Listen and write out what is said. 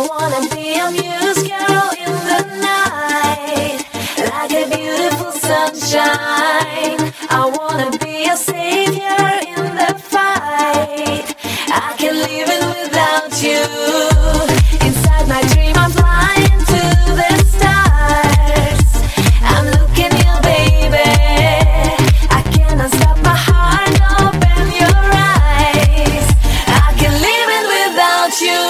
wanna be a muse girl in the night, like a beautiful sunshine. I wanna be a savior in the fight. I can't live it without you. Inside my dream I'm flying to the stars. I'm looking you, baby. I cannot stop my heart, open your eyes. I can't live it without you.